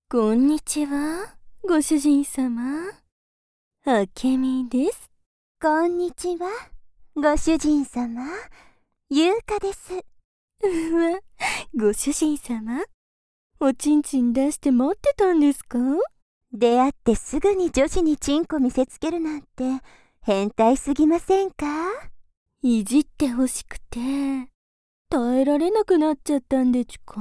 こんにちは、ご主人様。あけみです。 こんにちは、ご主人様。ゆうかです。 わ、ご主人様。おちんちん出して待ってたんですか？ 出会ってすぐに女子にチンコ見せつけるなんて変態すぎませんか？ いじってほしくて、耐えられなくなっちゃったんでちゅか？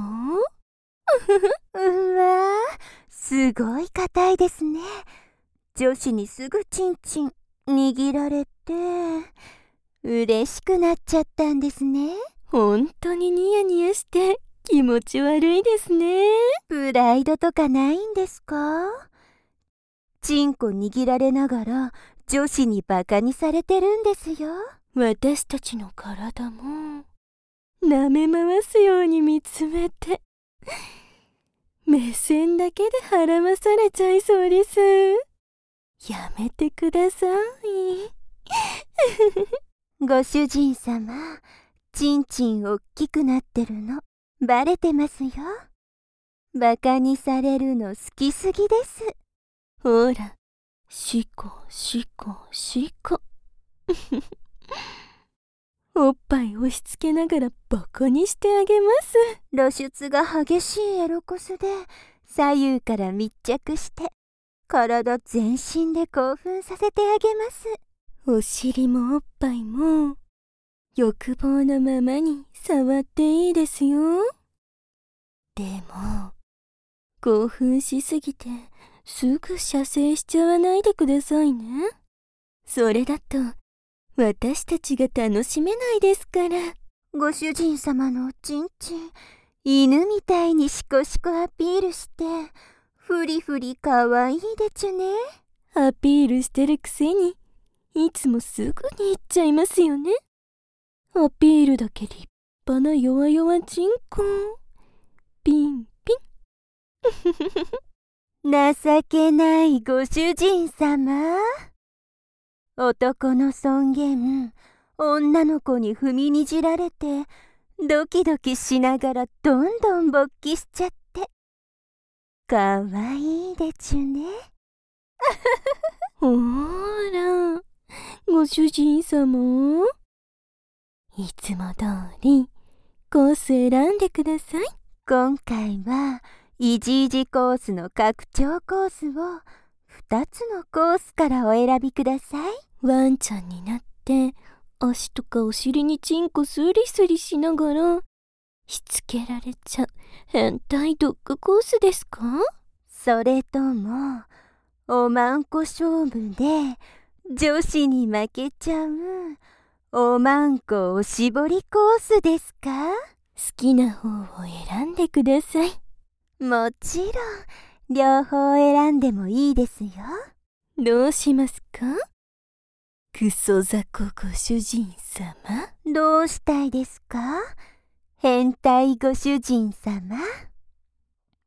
うわー、すごい硬いですね。女子にすぐチンチン握られて、嬉しくなっちゃったんですね。 ほんとにニヤニヤして気持ち悪いですね。 プライドとかないんですか？チンコ握られながら女子にバカにされてるんですよ。 私たちの体も舐め回すように見つめて、目線だけで孕まされちゃいそうです。やめてください。 ご主人様、チンチンおっきくなってるのバレてますよ。バカにされるの好きすぎです。 ほら、しこしこしこ。おっぱい押し付けながらバカにしてあげます。 露出が激しいエロコスで左右から密着して体全身で興奮させてあげます。 お尻もおっぱいも欲望のままに触っていいですよ。でも興奮しすぎてすぐ射精しちゃわないでくださいね。それだと私たちが楽しめないですから。 ご主人様のおちんちん、犬みたいにシコシコアピールしてフリフリかわいいでちゅね。 アピールしてるくせにいつもすぐに言っちゃいますよね。アピールだけ立派な弱々チンコ。ピンピン。 情けないご主人様。男の尊厳、女の子に踏みにじられてドキドキしながらどんどん勃起しちゃってかわいいでちゅね。 ほーら、ご主人様。いつも通りコース選んでください。 今回はイジイジコースの拡張コースを2つのコースからお選びください。 ワンちゃんになって足とかお尻にチンコスリスリしながらしつけられちゃう変態ドッグコースですか？ それともおまんこ勝負で女子に負けちゃうおまんこおしぼりコースですか？ 好きな方を選んでください。 もちろん両方選んでもいいですよ。 どうしますか？クソ雑魚ご主人様。 どうしたいですか？変態ご主人様。